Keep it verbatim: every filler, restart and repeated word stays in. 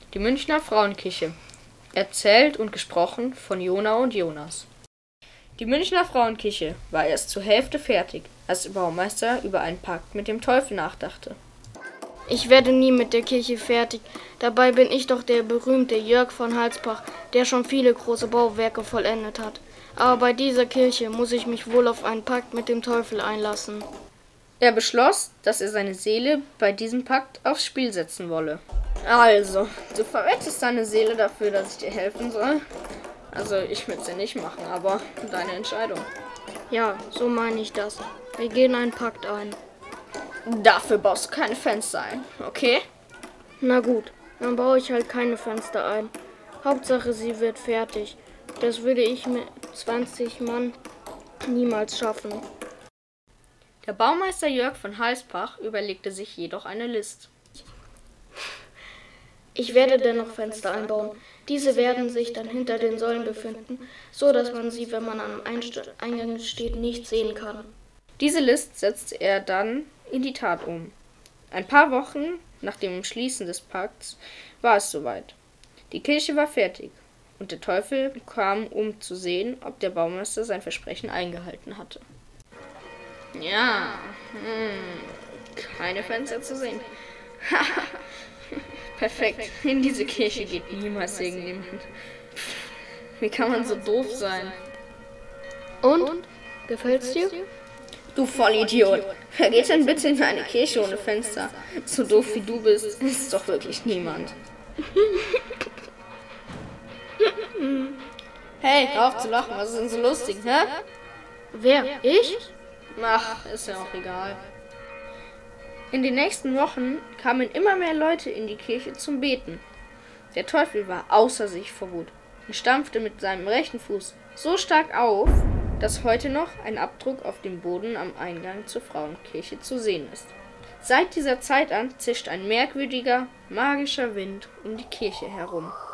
Die Münchner Frauenkirche. Erzählt und gesprochen von Jona und Jonas. Die Münchner Frauenkirche war erst zur Hälfte fertig, als der Baumeister über einen Pakt mit dem Teufel nachdachte. Ich werde nie mit der Kirche fertig. Dabei bin ich doch der berühmte Jörg von Halsbach, der schon viele große Bauwerke vollendet hat. Aber bei dieser Kirche muss ich mich wohl auf einen Pakt mit dem Teufel einlassen. Er beschloss, dass er seine Seele bei diesem Pakt aufs Spiel setzen wolle. Also, du verwettest deine Seele dafür, dass ich dir helfen soll? Also, ich würde es ja nicht machen, aber deine Entscheidung. Ja, so meine ich das. Wir gehen einen Pakt ein. Dafür baust du keine Fenster ein, okay? Na gut, dann baue ich halt keine Fenster ein. Hauptsache, sie wird fertig. Das würde ich mit zwanzig Mann niemals schaffen. Der Baumeister Jörg von Halsbach überlegte sich jedoch eine List. Ich werde dennoch Fenster einbauen. Diese werden sich dann hinter den Säulen befinden, so dass man sie, wenn man am Eingang steht, nicht sehen kann. Diese List setzte er dann in die Tat um. Ein paar Wochen nach dem Schließen des Pakts war es soweit. Die Kirche war fertig und der Teufel kam, um zu sehen, ob der Baumeister sein Versprechen eingehalten hatte. Ja, hm, keine Fenster zu sehen. Perfekt, in diese Kirche geht niemals irgendjemand. Wie kann man so doof sein? Und? Gefällt's dir? Du Vollidiot. Wer geht denn bitte in eine Kirche ohne Fenster? So doof wie du bist, ist doch wirklich niemand. Hey, hör auf zu lachen, was ist denn so lustig, hä? Wer? Ich? Ach, ist ja auch egal. In den nächsten Wochen kamen immer mehr Leute in die Kirche zum Beten. Der Teufel war außer sich vor Wut und stampfte mit seinem rechten Fuß so stark auf, dass heute noch ein Abdruck auf dem Boden am Eingang zur Frauenkirche zu sehen ist. Seit dieser Zeit an zischt ein merkwürdiger, magischer Wind um die Kirche herum.